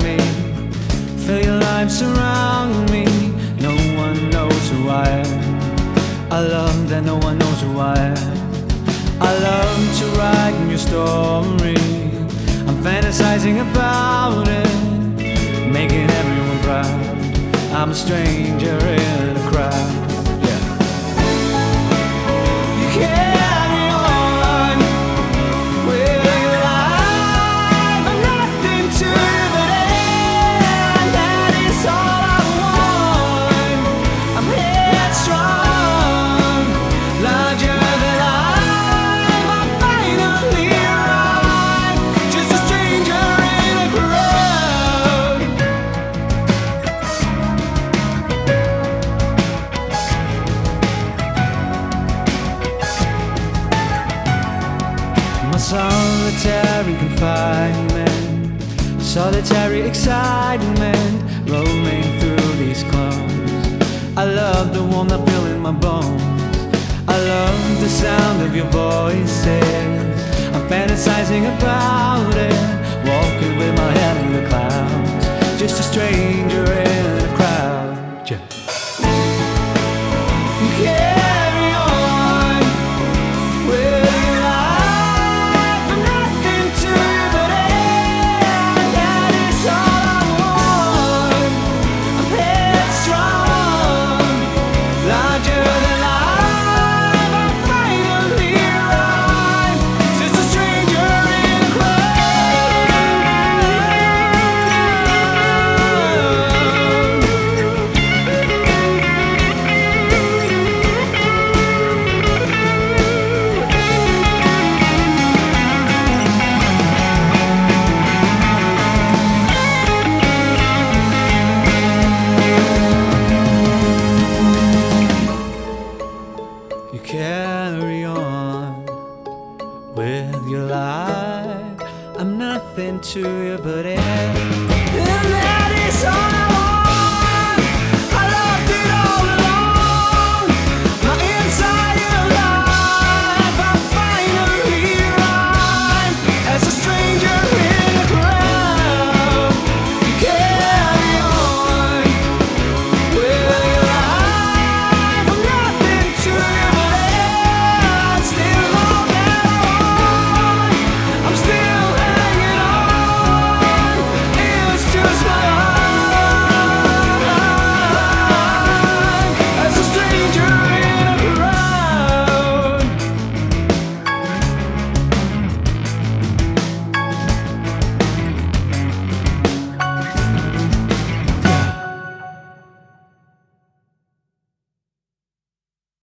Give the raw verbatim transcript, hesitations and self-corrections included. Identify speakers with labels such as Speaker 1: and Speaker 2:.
Speaker 1: me. Feel your life surround me. No one knows who I am. I love that no one knows who I am. I love to write your story. I'm fantasizing about it, making everyone proud. I'm a stranger in a crowd. Yeah. You carry on with your life, and nothing to the end. That is all I want. I'm headstrong, larger than life. I'm finally arrived, just a stranger in a crowd. My solitary confinement, solitary excitement, roaming through these clones. I love the warmth I feel in my bones. I love the sound of your voices. I'm fantasizing about it, walking with my head in the clouds. Just a stranger